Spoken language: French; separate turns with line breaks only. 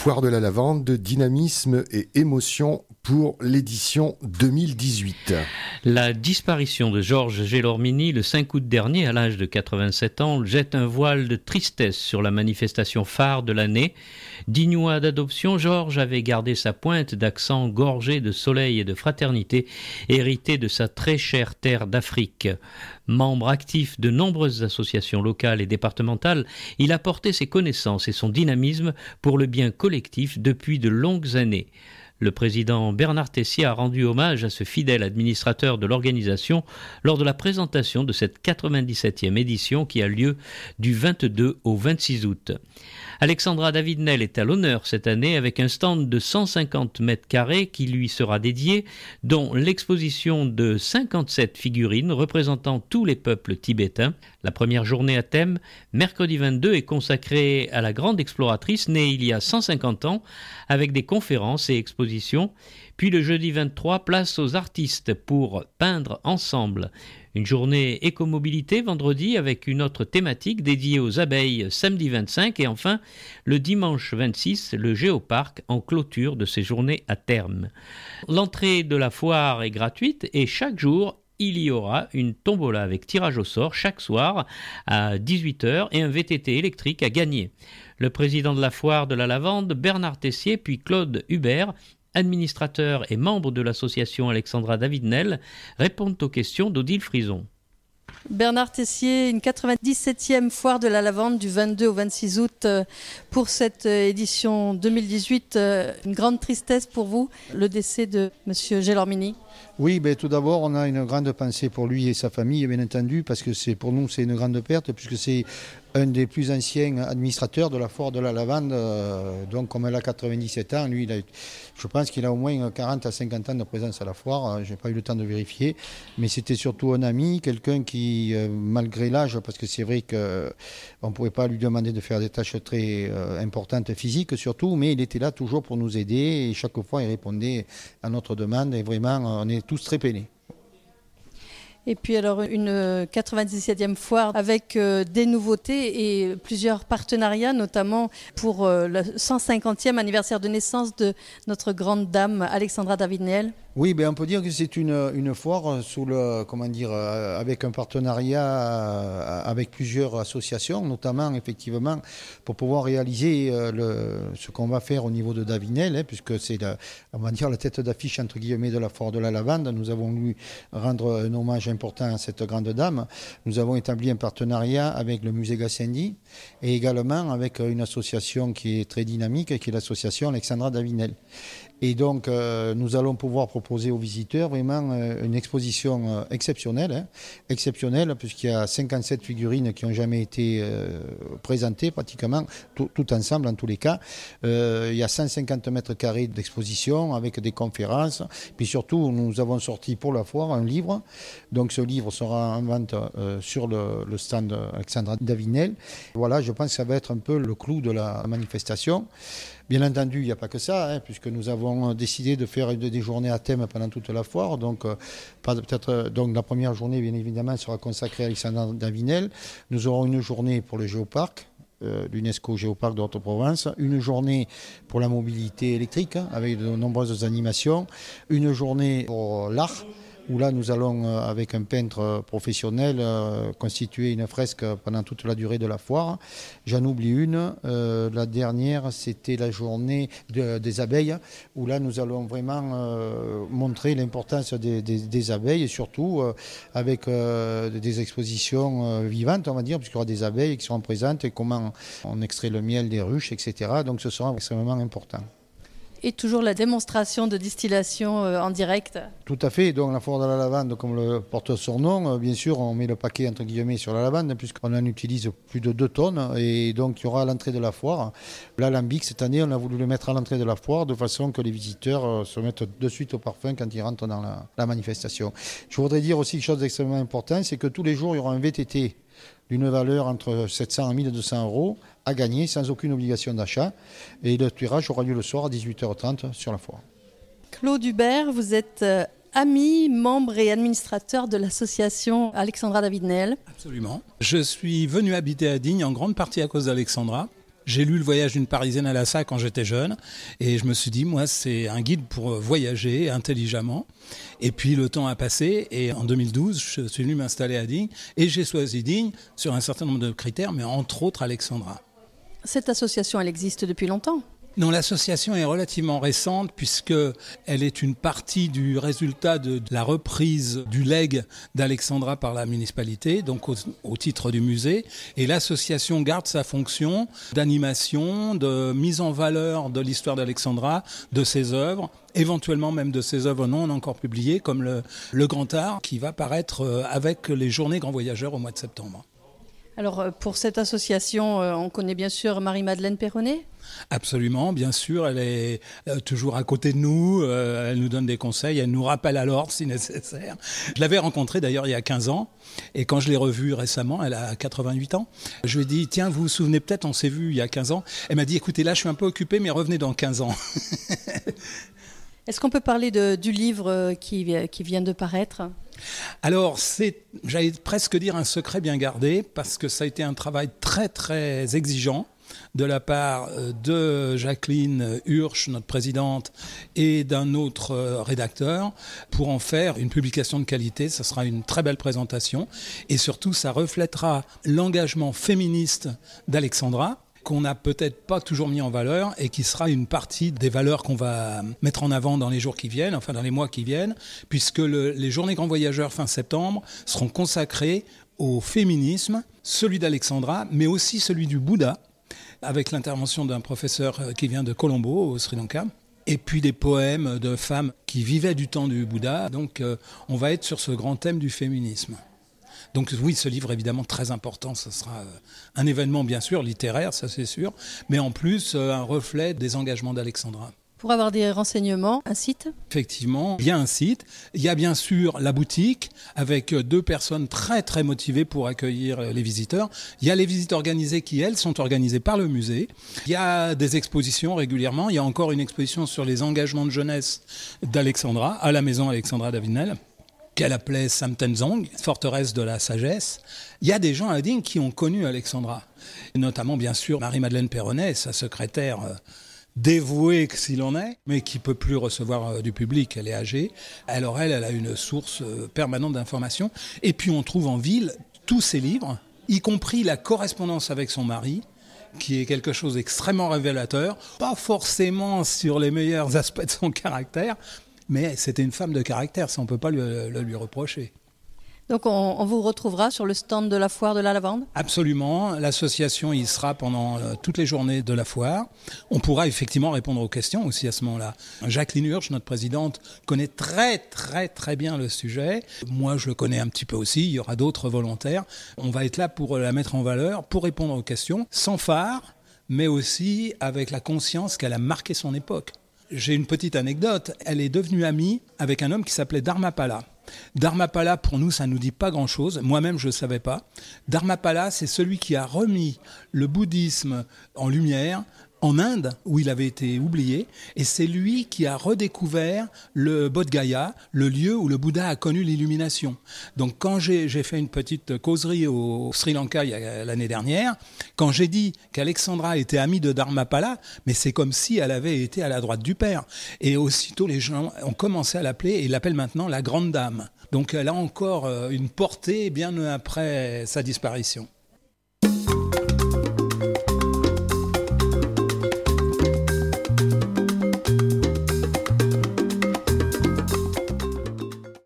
Foire de la lavande, dynamisme et émotion pour l'édition 2018.
La disparition de Georges Gélormini le 5 août dernier, à l'âge de 87 ans, jette un voile de tristesse sur la manifestation phare de l'année. Dignois d'adoption, Georges avait gardé sa pointe d'accent gorgé de soleil et de fraternité, hérité de sa très chère terre d'Afrique. Membre actif de nombreuses associations locales et départementales, il a porté ses connaissances et son dynamisme pour le bien collectif depuis de longues années. Le président Bernard Tessier a rendu hommage à ce fidèle administrateur de l'organisation lors de la présentation de cette 97e édition qui a lieu du 22 au 26 août. Alexandra David-Nel est à l'honneur cette année avec un stand de 150 mètres carrés qui lui sera dédié, dont l'exposition de 57 figurines représentant tous les peuples tibétains. La première journée à thème, mercredi 22, est consacrée à la grande exploratrice née il y a 150 ans avec des conférences et expositions. Puis le jeudi 23, place aux artistes pour peindre ensemble. Une journée écomobilité vendredi avec une autre thématique dédiée aux abeilles samedi 25 et enfin le dimanche 26, le Géoparc en clôture de ces journées à terme. L'entrée de la foire est gratuite et chaque jour il y aura une tombola avec tirage au sort chaque soir à 18h et un VTT électrique à gagner. Le président de la foire de la lavande, Bernard Tessier, puis Claude Hubert, administrateur et membre de l'association Alexandra David-Nel, répondent aux questions d'Odile Frison.
Bernard Tessier, une 97e foire de la lavande du 22 au 26 août pour cette édition 2018. Une grande tristesse pour vous, le décès de M. Gélormini.
Oui, tout d'abord, on a une grande pensée pour lui et sa famille, bien entendu, parce que pour nous, c'est une grande perte, puisque c'est un des plus anciens administrateurs de la foire de la lavande. Donc, comme elle a 97 ans, lui, je pense qu'il a au moins 40 à 50 ans de présence à la foire. Je n'ai pas eu le temps de vérifier, mais c'était surtout un ami, quelqu'un qui, malgré l'âge, parce que c'est vrai qu'on ne pouvait pas lui demander de faire des tâches très importantes physiques surtout, mais il était là toujours pour nous aider et chaque fois, il répondait à notre demande et vraiment, on est tous très peinés.
Et puis alors une 97e foire avec des nouveautés et plusieurs partenariats, notamment pour le 150e anniversaire de naissance de notre grande dame Alexandra David-Nel.
Oui, on peut dire que c'est une foire sous avec un partenariat avec plusieurs associations, notamment effectivement pour pouvoir réaliser ce qu'on va faire au niveau de David-Nel, puisque c'est on va dire la tête d'affiche entre guillemets de la foire de la lavande. Nous avons voulu rendre un hommage important à cette grande dame. Nous avons établi un partenariat avec le musée Gassendi et également avec une association qui est très dynamique, qui est l'association Alexandra David-Nel. Et donc, nous allons pouvoir proposer aux visiteurs vraiment une exposition exceptionnelle, puisqu'il y a 57 figurines qui n'ont jamais été présentées pratiquement, tout ensemble en tous les cas. Il y a 150 mètres carrés d'exposition avec des conférences. Puis surtout, nous avons sorti pour la foire un livre. Donc, ce livre sera en vente sur le stand Alexandra David-Nel. Voilà, je pense que ça va être un peu le clou de la manifestation. Bien entendu, il n'y a pas que ça, puisque nous avons décidé de faire des journées à thème pendant toute la foire. Donc, donc la première journée, bien évidemment, sera consacrée à Alexandra David-Nel. Nous aurons une journée pour le Géoparc, l'UNESCO Géoparc de Haute-Provence, une journée pour la mobilité électrique, avec de nombreuses animations, une journée pour l'art, où là nous allons, avec un peintre professionnel, constituer une fresque pendant toute la durée de la foire. J'en oublie une, la dernière c'était la journée des abeilles, où là nous allons vraiment montrer l'importance des abeilles, et surtout avec des expositions vivantes, on va dire, puisqu'il y aura des abeilles qui seront présentes, et comment on extrait le miel des ruches, etc. Donc ce sera extrêmement important.
Et toujours la démonstration de distillation en direct.
Tout à fait. Donc la foire de la lavande, comme le porte son nom, bien sûr, on met le paquet entre guillemets sur la lavande, puisqu'on en utilise plus de 2 tonnes. Et donc il y aura à l'entrée de la foire l'alambic. Cette année, on a voulu le mettre à l'entrée de la foire de façon que les visiteurs se mettent de suite au parfum quand ils rentrent dans la manifestation. Je voudrais dire aussi quelque chose d'extrêmement important, c'est que tous les jours, il y aura un VTT d'une valeur entre 700 et 1200 euros à gagner sans aucune obligation d'achat. Et le tirage aura lieu le soir à 18h30 sur la foire.
Claude Hubert, vous êtes ami, membre et administrateur de l'association Alexandra David-Nel.
Absolument. Je suis venu habiter à Digne en grande partie à cause d'Alexandra. J'ai lu Le voyage d'une Parisienne à Lhasa quand j'étais jeune et je me suis dit, moi, c'est un guide pour voyager intelligemment. Et puis le temps a passé et en 2012, je suis venu m'installer à Digne et j'ai choisi Digne sur un certain nombre de critères, mais entre autres Alexandra.
Cette association, elle existe depuis longtemps?
Non, l'association est relativement récente puisqu'elle est une partie du résultat de la reprise du legs d'Alexandra par la municipalité, donc au titre du musée. Et l'association garde sa fonction d'animation, de mise en valeur de l'histoire d'Alexandra, de ses œuvres, éventuellement même de ses œuvres non encore publiées, comme le Grand Art, qui va paraître avec les Journées Grands Voyageurs au mois de septembre.
Alors, pour cette association, on connaît bien sûr Marie-Madeleine Perronnet?
Absolument, bien sûr, elle est toujours à côté de nous, elle nous donne des conseils, elle nous rappelle à l'ordre si nécessaire. Je l'avais rencontrée d'ailleurs il y a 15 ans, et quand je l'ai revue récemment, elle a 88 ans, je lui ai dit, tiens, vous vous souvenez peut-être, on s'est vu il y a 15 ans. Elle m'a dit, écoutez, là je suis un peu occupé, mais revenez dans 15 ans.
Est-ce qu'on peut parler du livre qui vient de paraître ?
Alors, j'allais presque dire un secret bien gardé, parce que ça a été un travail très très exigeant de la part de Jacqueline Hurch, notre présidente, et d'un autre rédacteur, pour en faire une publication de qualité. Ça sera une très belle présentation, et surtout ça reflètera l'engagement féministe d'Alexandra, qu'on n'a peut-être pas toujours mis en valeur et qui sera une partie des valeurs qu'on va mettre en avant dans les jours qui viennent, enfin dans les mois qui viennent, puisque les Journées Grands Voyageurs fin septembre seront consacrées au féminisme, celui d'Alexandra, mais aussi celui du Bouddha, avec l'intervention d'un professeur qui vient de Colombo, au Sri Lanka, et puis des poèmes de femmes qui vivaient du temps du Bouddha. Donc on va être sur ce grand thème du féminisme. Donc oui, ce livre évidemment très important, ce sera un événement bien sûr littéraire, ça c'est sûr, mais en plus un reflet des engagements d'Alexandra.
Pour avoir des renseignements, un site ?
Effectivement, il y a un site, il y a bien sûr la boutique avec 2 personnes très très motivées pour accueillir les visiteurs. Il y a les visites organisées qui, elles, sont organisées par le musée. Il y a des expositions régulièrement, il y a encore une exposition sur les engagements de jeunesse d'Alexandra, à la maison Alexandra d'Avenel, qu'elle appelait Samtenzong, forteresse de la sagesse. Il y a des gens à Digne qui ont connu Alexandra, notamment bien sûr Marie-Madeleine Perronnet, sa secrétaire dévouée s'il en est, mais qui ne peut plus recevoir du public, elle est âgée. Alors elle a une source permanente d'informations. Et puis on trouve en ville tous ses livres, y compris la correspondance avec son mari, qui est quelque chose d'extrêmement révélateur, pas forcément sur les meilleurs aspects de son caractère, mais c'était une femme de caractère, ça on ne peut pas le lui reprocher.
Donc on vous retrouvera sur le stand de la foire de la lavande ?
Absolument, l'association y sera pendant toutes les journées de la foire. On pourra effectivement répondre aux questions aussi à ce moment-là. Jacqueline Hurch, notre présidente, connaît très très très bien le sujet. Moi je le connais un petit peu aussi, il y aura d'autres volontaires. On va être là pour la mettre en valeur, pour répondre aux questions, sans phare, mais aussi avec la conscience qu'elle a marqué son époque. J'ai une petite anecdote, elle est devenue amie avec un homme qui s'appelait Dharmapala. Dharmapala, pour nous, ça ne nous dit pas grand-chose. Moi-même, je ne savais pas. Dharmapala, c'est celui qui a remis le bouddhisme en lumière en Inde, où il avait été oublié. Et c'est lui qui a redécouvert le Bodh Gaya, le lieu où le Bouddha a connu l'illumination. Donc, quand j'ai fait une petite causerie au Sri Lanka l'année dernière, quand j'ai dit qu'Alexandra était amie de Dharmapala, mais c'est comme si elle avait été à la droite du père. Et aussitôt, les gens ont commencé à l'appeler, et ils l'appellent maintenant la Grande Dame. Donc, elle a encore une portée bien après sa disparition.